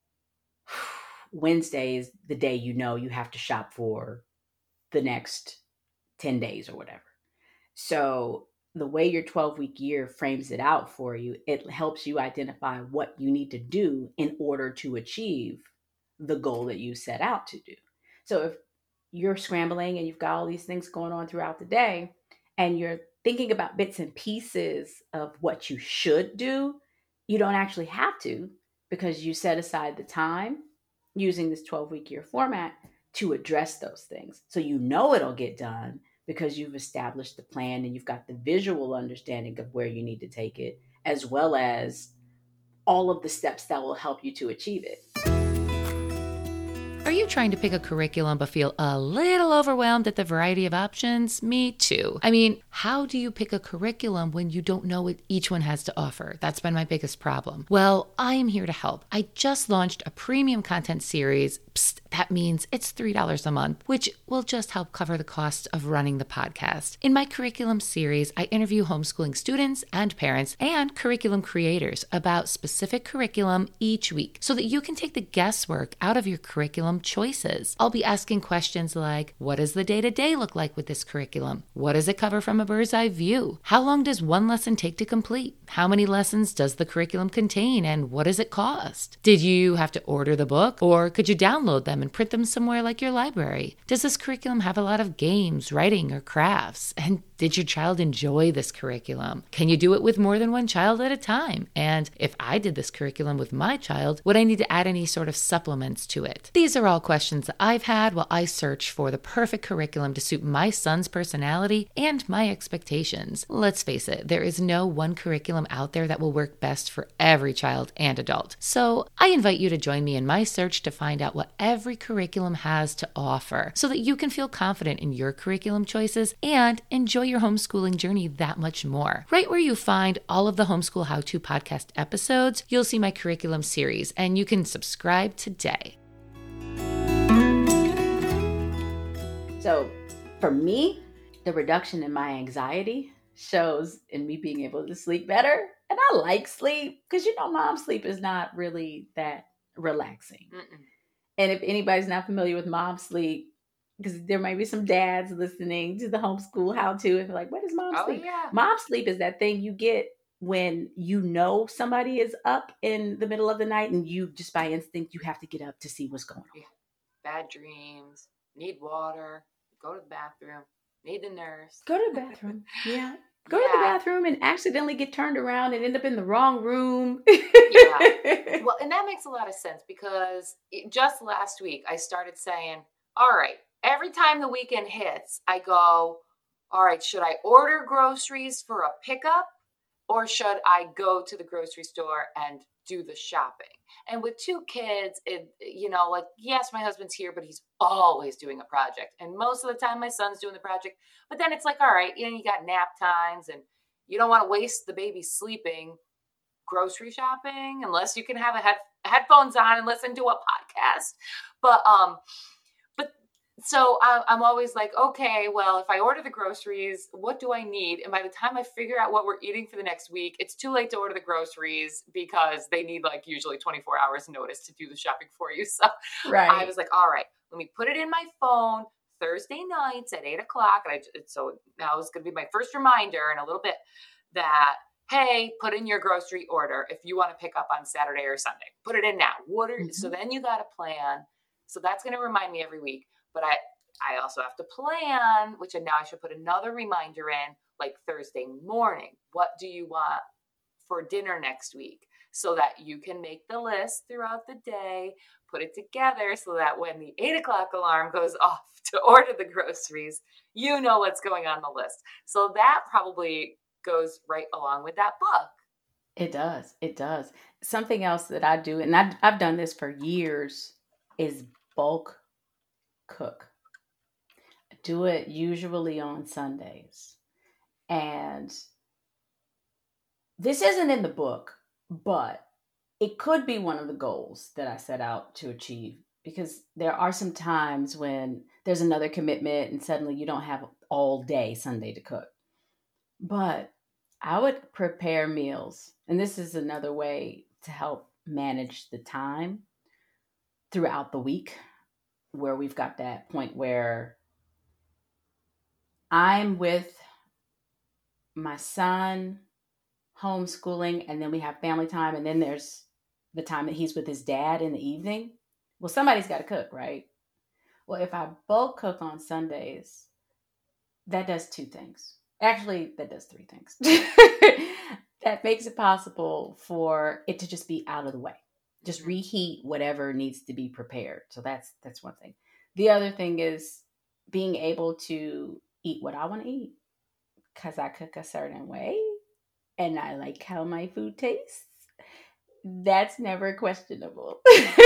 Wednesday is the day you know you have to shop for the next ten days or whatever. So the way your twelve week year frames it out for you, it helps you identify what you need to do in order to achieve the goal that you set out to do. So if you're scrambling and you've got all these things going on throughout the day and you're thinking about bits and pieces of what you should do, you don't actually have to, because you set aside the time using this twelve week year format to address those things. So you know it'll get done because you've established the plan and you've got the visual understanding of where you need to take it, as well as all of the steps that will help you to achieve it. Are you trying to pick a curriculum but feel a little overwhelmed at the variety of options? Me too. I mean, how do you pick a curriculum when you don't know what each one has to offer? That's been my biggest problem. Well, I am here to help. I just launched a premium content series. Psst, that means it's three dollars a month, which will just help cover the cost of running the podcast. In my curriculum series, I interview homeschooling students and parents and curriculum creators about specific curriculum each week so that you can take the guesswork out of your curriculum choices. I'll be asking questions like, what does the day-to-day look like with this curriculum? What does it cover from a bird's eye view? How long does one lesson take to complete? How many lessons does the curriculum contain and what does it cost? Did you have to order the book or could you download them and print them somewhere like your library? Does this curriculum have a lot of games, writing, or crafts? And did your child enjoy this curriculum? Can you do it with more than one child at a time? And if I did this curriculum with my child, would I need to add any sort of supplements to it? These are all questions that I've had while I search for the perfect curriculum to suit my son's personality and my expectations. Let's face it, there is no one curriculum out there that will work best for every child and adult. So I invite you to join me in my search to find out what every curriculum has to offer so that you can feel confident in your curriculum choices and enjoy your homeschooling journey that much more. Right where you find all of the Homeschool How-To podcast episodes, you'll see my curriculum series, and you can subscribe today. So for me, the reduction in my anxiety shows in me being able to sleep better. And I like sleep because, you know, mom sleep is not really that relaxing. Mm-mm. And if anybody's not familiar with mom sleep, because there might be some dads listening to the Homeschool How-To and like, what is mom oh, sleep? Yeah. Mom sleep is that thing you get when you know somebody is up in the middle of the night and you just by instinct, you have to get up to see what's going on. Yeah. Bad dreams, need water, go to the bathroom, need the nurse. Go to the bathroom. Yeah. Go yeah. to the bathroom and accidentally get turned around and end up in the wrong room. Yeah. Well, and that makes a lot of sense because it, just last week I started saying, all right, every time the weekend hits, I go, all right, should I order groceries for a pickup or should I go to the grocery store and do the shopping? And with two kids, it, you know, like, yes, my husband's here, but he's always doing a project. And most of the time my son's doing the project. But then it's like, all right, you know, you got nap times and you don't want to waste the baby sleeping grocery shopping unless you can have a head, headphones on and listen to a podcast. But, um, but so I, I'm always like, okay, well, if I order the groceries, what do I need? And by the time I figure out what we're eating for the next week, it's too late to order the groceries because they need like usually twenty-four hours notice to do the shopping for you. So right. I was like, all right, let me put it in my phone Thursday nights at eight o'clock. And I, so now it's going to be my first reminder in a little bit that, hey, put in your grocery order if you want to pick up on Saturday or Sunday. Put it in now. What are, mm-hmm. So then you got a plan. So that's going to remind me every week. But I, I also have to plan, which now I should put another reminder in, like Thursday morning. What do you want for dinner next week? So that you can make the list throughout the day, put it together so that when the eight o'clock alarm goes off to order the groceries, you know what's going on the list. So that probably goes right along with that book. It does. It does. Something else that I do, and I, I've done this for years, is bulk cook. I do it usually on Sundays. And this isn't in the book, but it could be one of the goals that I set out to achieve, because there are some times when there's another commitment and suddenly you don't have all day Sunday to cook. But I would prepare meals, and this is another way to help manage the time throughout the week, where we've got that point where I'm with my son homeschooling, and then we have family time, and then there's the time that he's with his dad in the evening. Well, somebody's got to cook, right? Well, if I bulk cook on Sundays, that does two things. Actually, that does three things. That makes it possible for it to just be out of the way. Just reheat whatever needs to be prepared. So that's that's one thing. The other thing is being able to eat what I want to eat, because I cook a certain way and I like how my food tastes. That's never questionable.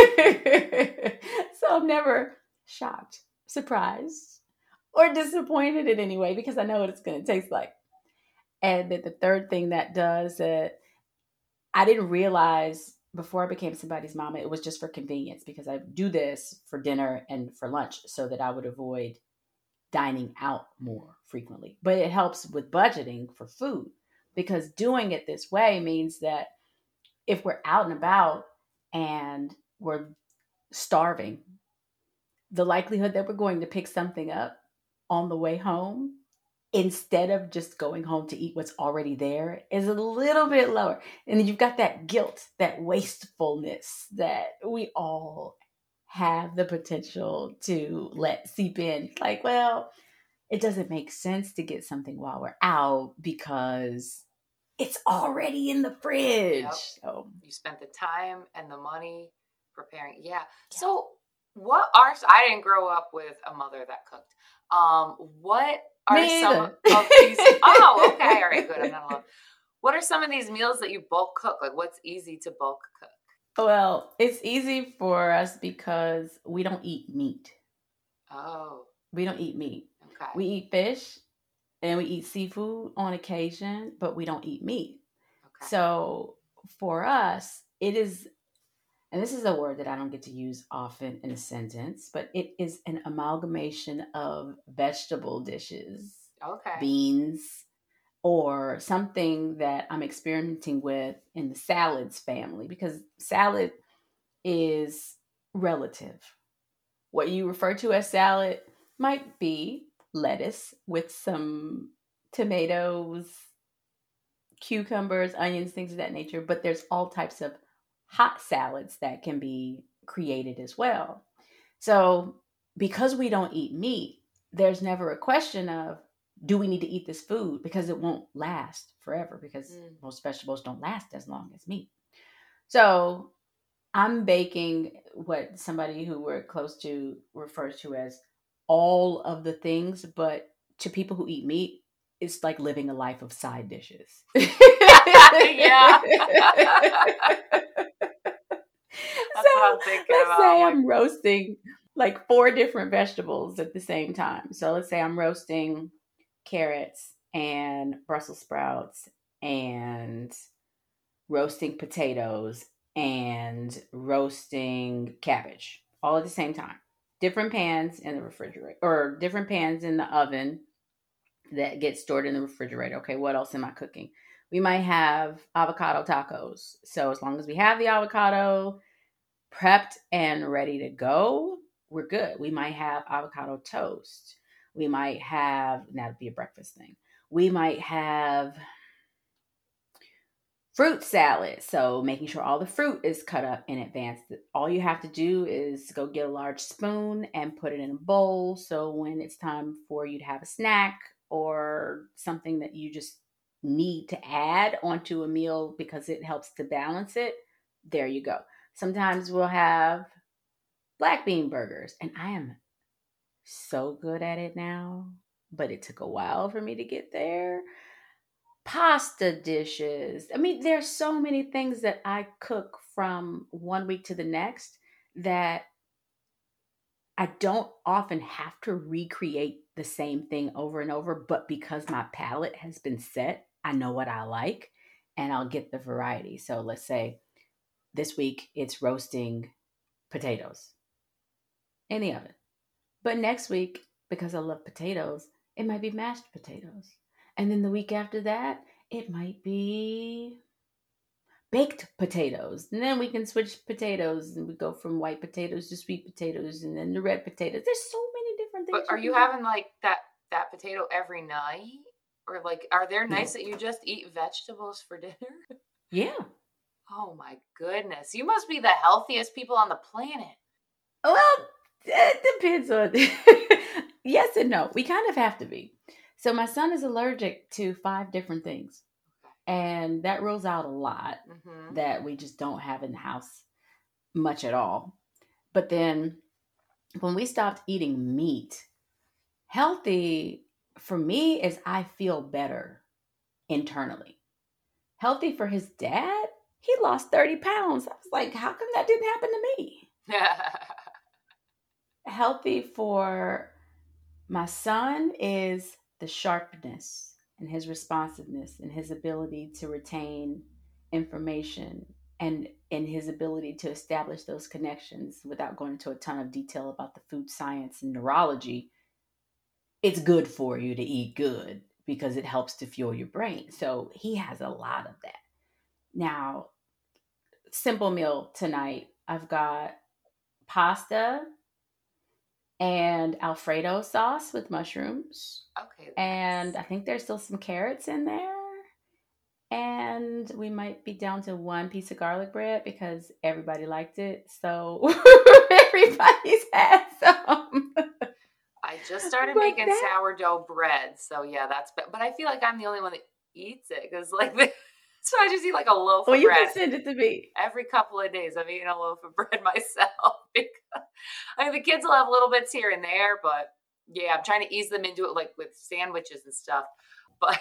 So I'm never shocked, surprised, or disappointed in any way, because I know what it's going to taste like. And then the third thing that does that, I didn't realize before I became somebody's mama, it was just for convenience, because I do this for dinner and for lunch so that I would avoid dining out more frequently. But it helps with budgeting for food, because doing it this way means that if we're out and about and we're starving, the likelihood that we're going to pick something up on the way home instead of just going home to eat what's already there is a little bit lower. And then you've got that guilt, that wastefulness that we all have the potential to let seep in. Like, well, it doesn't make sense to get something while we're out because it's already in the fridge. Yep. So you spent the time and the money preparing. Yeah. yeah. So what are, I didn't grow up with a mother that cooked. Um, what are Me some either. of these? Oh, okay. All right, good. I'm not alone. What are some of these meals that you bulk cook? Like, what's easy to bulk cook? Well, it's easy for us because we don't eat meat. Oh. We don't eat meat. Okay. We eat fish and we eat seafood on occasion, but we don't eat meat. Okay. So for us, it is, and this is a word that I don't get to use often in a sentence, but it is an amalgamation of vegetable dishes, okay. beans, or something that I'm experimenting with in the salads family, because salad is relative. What you refer to as salad might be lettuce with some tomatoes, cucumbers, onions, things of that nature, but there's all types of hot salads that can be created as well. So because we don't eat meat, there's never a question of, do we need to eat this food? Because it won't last forever, because mm. most vegetables don't last as long as meat. So I'm baking what somebody who we're close to refers to as all of the things, but to people who eat meat, it's like living a life of side dishes. Yeah. That's So what I'm thinking let's about. say Like, I'm roasting like four different vegetables at the same time. So let's say I'm roasting carrots and Brussels sprouts and roasting potatoes and roasting cabbage all at the same time. Different pans in the refrigerator, or different pans in the oven that get stored in the refrigerator. Okay, what else am I cooking? We might have avocado tacos. So as long as we have the avocado prepped and ready to go, we're good. We might have avocado toast. We might have, that'd be a breakfast thing. We might have fruit salad. So making sure all the fruit is cut up in advance. All you have to do is go get a large spoon and put it in a bowl. So when it's time for you to have a snack or something that you just need to add onto a meal because it helps to balance it, there you go. Sometimes we'll have black bean burgers, and I am so good at it now, but it took a while for me to get there. Pasta dishes. I mean, there's so many things that I cook from one week to the next that I don't often have to recreate the same thing over and over, but because my palate has been set, I know what I like and I'll get the variety. So let's say this week it's roasting potatoes in the oven. But next week, because I love potatoes, it might be mashed potatoes. And then the week after that, it might be baked potatoes. And then we can switch potatoes and we go from white potatoes to sweet potatoes and then the red potatoes. There's so many different things. But are you having like that that potato every night? Or like are there nights that you just eat vegetables for dinner? Yeah. Oh my goodness. You must be the healthiest people on the planet. Well, it depends on yes and no. We kind of have to be. So my son is allergic to five different things. And that rules out a lot mm-hmm. that we just don't have in the house much at all. But then when we stopped eating meat, healthy for me is I feel better internally. Healthy for his dad, he lost thirty pounds. I was like, how come that didn't happen to me? Healthy for my son is the sharpness and his responsiveness and his ability to retain information and in his ability to establish those connections without going into a ton of detail about the food science and neurology. It's good for you to eat good because it helps to fuel your brain. So he has a lot of that. Now, simple meal tonight. I've got pasta and Alfredo sauce with mushrooms. Okay. And I think there's still some carrots in there. And we might be down to one piece of garlic bread because everybody liked it. So everybody's had some. I just started but making that... sourdough bread. So yeah, that's, but I feel like I'm the only one that eats it because like, so I just eat like a loaf well, of bread. Well, you can send it to me. Every couple of days I'm eating a loaf of bread myself. Because, I mean, the kids will have little bits here and there, but yeah, I'm trying to ease them into it like with sandwiches and stuff. But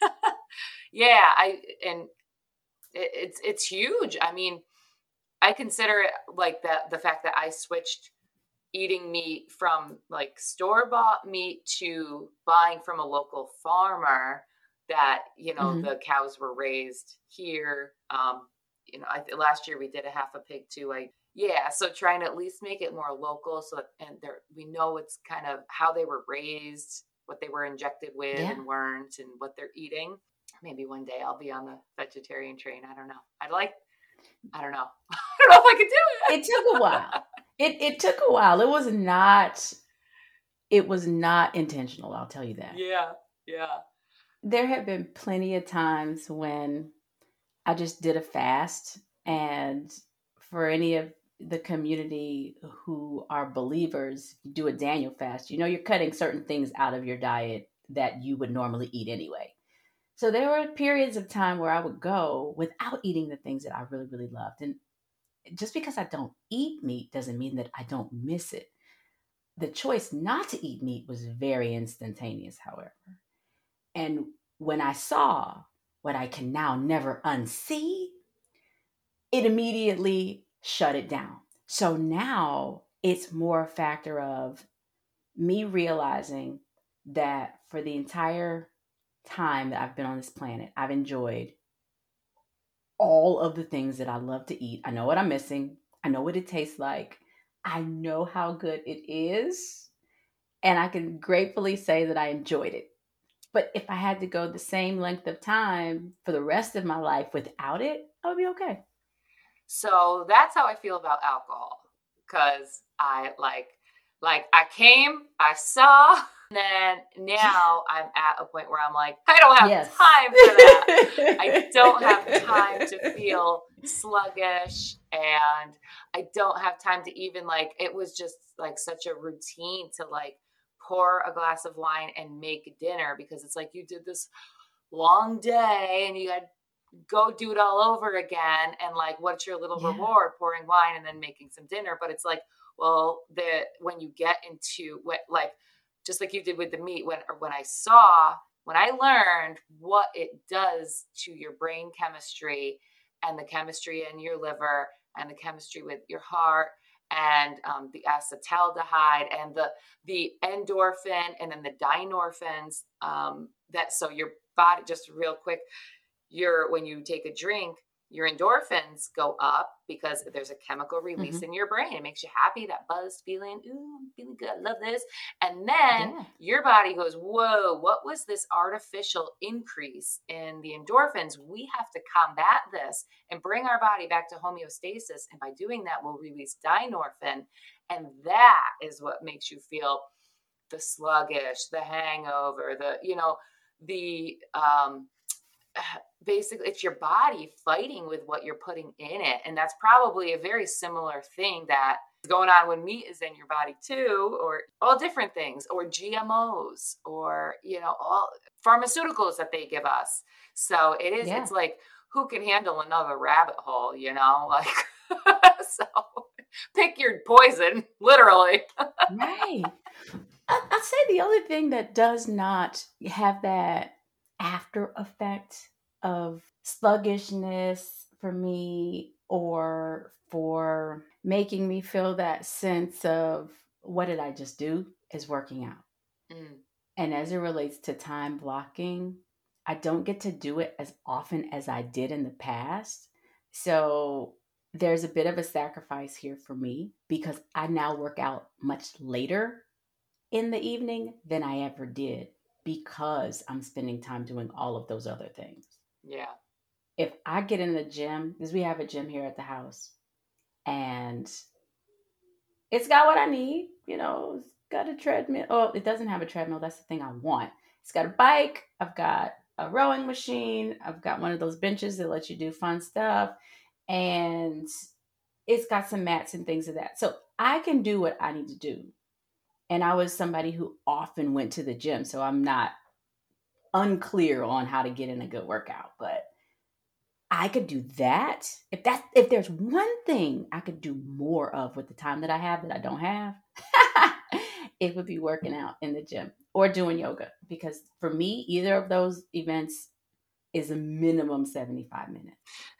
yeah, I, and it, it's, it's huge. I mean, I consider it like that, the fact that I switched eating meat from like store-bought meat to buying from a local farmer that, you know, mm-hmm. the cows were raised here. Um, you know, I, last year we did a half a pig too. I, yeah. So trying to at least make it more local. So, and there, we know it's kind of how they were raised, what they were injected with yeah. and weren't, and what they're eating. Maybe one day I'll be on the vegetarian train. I don't know. I'd like, I don't know. I don't know if I could do it. It took a while. It it took a while. It was not, it was not intentional. I'll tell you that. Yeah. Yeah. There have been plenty of times when I just did a fast, and for any of the community who are believers, you do a Daniel fast, you know, you're cutting certain things out of your diet that you would normally eat anyway. So there were periods of time where I would go without eating the things that I really, really loved. And just because I don't eat meat doesn't mean that I don't miss it. The choice not to eat meat was very instantaneous, however. And when I saw what I can now never unsee, it immediately shut it down. So now it's more a factor of me realizing that for the entire time that I've been on this planet, I've enjoyed all of the things that I love to eat. I know what I'm missing. I know what it tastes like. I know how good it is. And I can gratefully say that I enjoyed it. But if I had to go the same length of time for the rest of my life without it, I would be okay. So that's how I feel about alcohol. Because I like, like I came, I saw, And then now I'm at a point where I'm like, I don't have Yes. time for that. I don't have time to feel sluggish, and I don't have time to even like, it was just like such a routine to like pour a glass of wine and make dinner, because it's like you did this long day and you got to go do it all over again. And like, what's your little Yeah. reward? Pouring wine and then making some dinner. But it's like, well, the when you get into what, like, just like you did with the meat, when or when I saw, when I learned what it does to your brain chemistry and the chemistry in your liver and the chemistry with your heart and um, the acetaldehyde and the the endorphin and then the dynorphins, um, that so your body, just real quick, your when you take a drink, your endorphins go up because there's a chemical release Mhm. in your brain. It makes you happy, that buzz feeling. Ooh, I'm feeling good. I love this. And then Yeah. your body goes, whoa, what was this artificial increase in the endorphins? We have to combat this and bring our body back to homeostasis. And by doing that, we'll release dynorphin. And that is what makes you feel the sluggish, the hangover, the, you know, the, um, basically it's your body fighting with what you're putting in it. And that's probably a very similar thing that is going on when meat is in your body too, or all different things, or G M Os, or, you know, all pharmaceuticals that they give us. So it is, Yeah. it's like, who can handle another rabbit hole, you know, like, so pick your poison, literally. Right. I, I'd say the only thing that does not have that after effect of sluggishness for me, or for making me feel that sense of what did I just do, is working out. Mm, And as it relates to time blocking, I don't get to do it as often as I did in the past. So there's a bit of a sacrifice here for me, because I now work out much later in the evening than I ever did, because I'm spending time doing all of those other things. yeah. If I get in the gym, because we have a gym here at the house, and it's got what I need, you know, it's got a treadmill. Oh, it doesn't have a treadmill. That's the thing I want. It's got a bike. I've got a rowing machine. I've got one of those benches that lets you do fun stuff. And it's got some mats and things of that. So I can do what I need to do. And I was somebody who often went to the gym. So I'm not unclear on how to get in a good workout, but I could do that. If that if there's one thing I could do more of with the time that I have that I don't have, it would be working out in the gym or doing yoga. Because for me, either of those events is a minimum seventy-five minutes.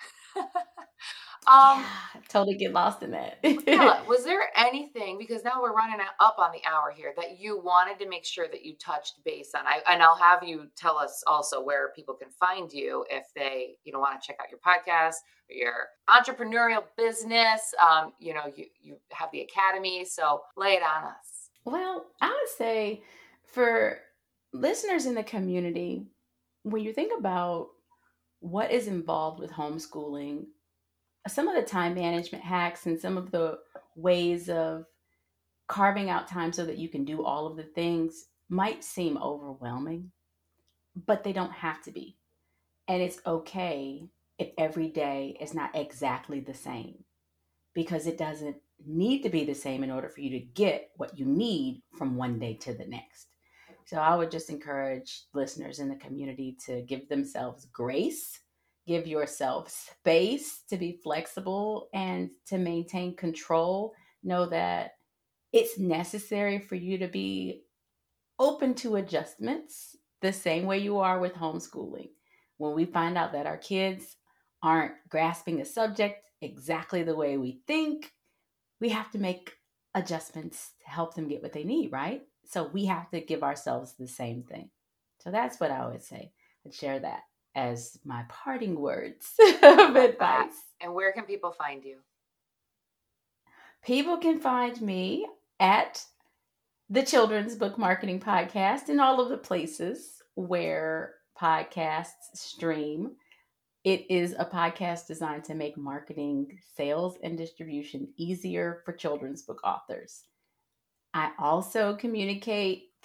um, Yeah, I totally get lost in that. Michaela, was there anything, because now we're running up on the hour here, that you wanted to make sure that you touched base on? I, and I'll have you tell us also where people can find you if they, you know, want to check out your podcast or your entrepreneurial business. Um, you know, you, you have the academy, so lay it on us. Well, I would say for listeners in the community, when you think about what is involved with homeschooling, some of the time management hacks and some of the ways of carving out time so that you can do all of the things might seem overwhelming, but they don't have to be. And it's okay if every day is not exactly the same, because it doesn't need to be the same in order for you to get what you need from one day to the next. So I would just encourage listeners in the community to give themselves grace, give yourself space to be flexible and to maintain control. Know that it's necessary for you to be open to adjustments the same way you are with homeschooling. When we find out that our kids aren't grasping a subject exactly the way we think, we have to make adjustments to help them get what they need, right? So we have to give ourselves the same thing. So that's what I would say. I'd share that as my parting words of advice. And where can people find you? People can find me at the Children's Book Marketing Podcast and all of the places where podcasts stream. It is a podcast designed to make marketing, sales, and distribution easier for children's book authors. I also communicate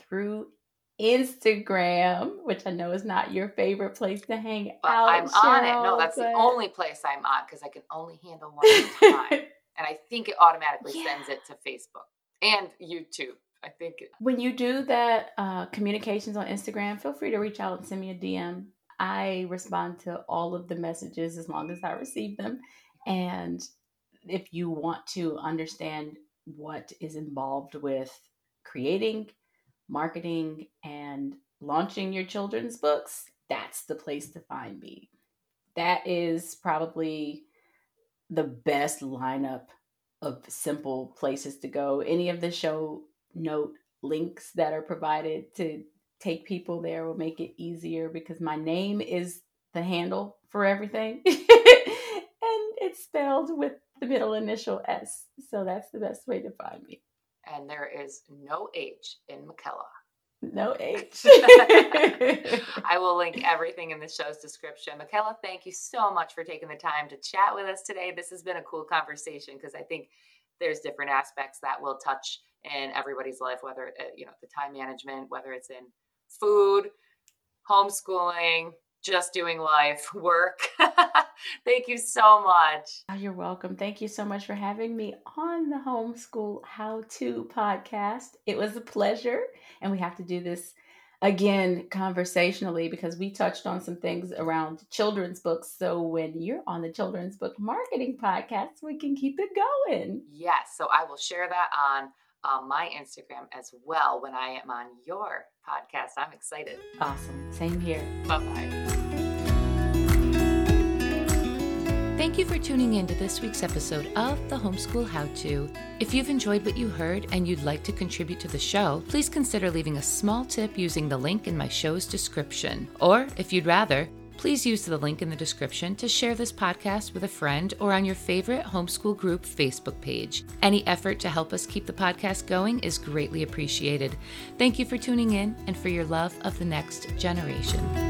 through Instagram, which I know is not your favorite place to hang but out. I'm Cheryl, on it. No, that's but... the only place I'm on because I can only handle one at a time. And I think it automatically yeah. sends it to Facebook and YouTube. I think. It... When you do that uh, communications on Instagram, feel free to reach out and send me a D M. I respond to all of the messages as long as I receive them. And if you want to understand what is involved with creating, marketing, and launching your children's books, that's the place to find me. That is probably the best lineup of simple places to go. Any of the show note links that are provided to take people there will make it easier because my name is the handle for everything. And it's spelled with the middle initial S. So that's the best way to find me. And there is no H in Michaela. No H. I will link everything in the show's description. Michaela, thank you so much for taking the time to chat with us today. This has been a cool conversation because I think there's different aspects that will touch in everybody's life, whether, you know, the time management, whether it's in food, homeschooling, just doing life, work. Thank you so much. Oh, you're welcome. Thank you so much for having me on the Homeschool How To podcast. It was a pleasure. And we have to do this again conversationally because we touched on some things around children's books. So when you're on the Children's Book Marketing Podcast, we can keep it going. Yes. So I will share that on um, my Instagram as well when I am on your podcast. I'm excited. Awesome. Same here. Bye-bye. Thank you for tuning in to this week's episode of The Homeschool How-To. If you've enjoyed what you heard and you'd like to contribute to the show, please consider leaving a small tip using the link in my show's description. Or, if you'd rather, please use the link in the description to share this podcast with a friend or on your favorite homeschool group Facebook page. Any effort to help us keep the podcast going is greatly appreciated. Thank you for tuning in and for your love of the next generation.